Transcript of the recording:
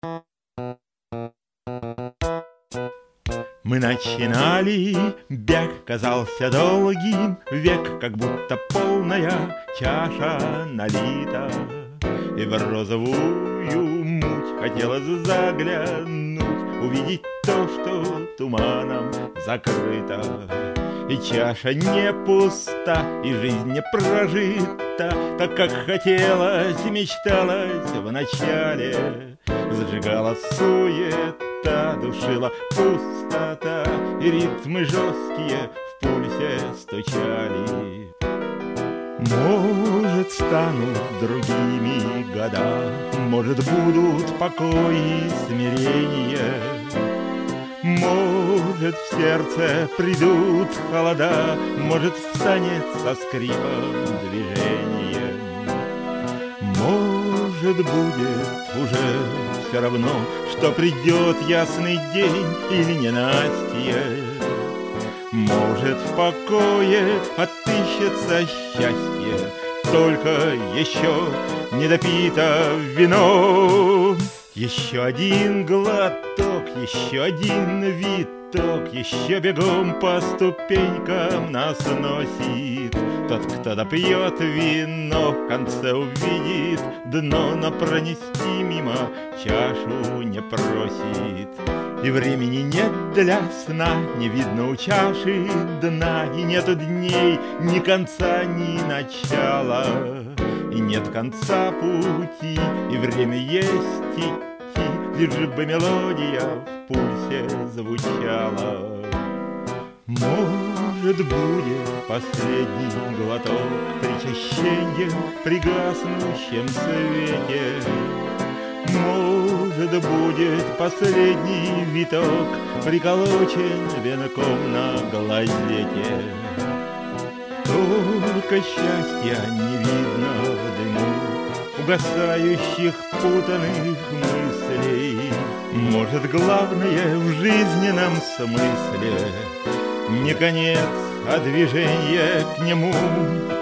Мы начинали, бег казался долгим, век как будто полная чаша налита, и в розовую муть хотелось заглянуть, увидеть то, что туманом закрыто. И чаша не пуста, и жизнь не прожита, так как хотелось и мечталось в начале. Зажигала суета, душила пустота, и ритмы жесткие в пульсе стучали. Может, станут другими года, может, будут покой и смирение, может, в сердце придут холода, может, встанет со скрипом движение. Может, будет уже все равно, что придет ясный день или ненастье. Может, в покое отыщется счастье, только еще не допито вино. Еще один глоток, еще один виток, еще бегом по ступенькам нас носит. Тот, кто допьет вино, в конце увидит дно, но пронести мимо чашу не просит. И времени нет для сна, не видно у чаши дна, и нету дней ни конца, ни начала. И нет конца пути, и время есть идти, лишь бы мелодия в пульсе звучала. Может, будет последний глоток причащенья при гаснущем свете, может, будет последний виток приколочен венком на глазете. Только счастья не видно в дыму угасающих путанных мыслей. Может, главное в жизненном смысле не конец, а движение к нему.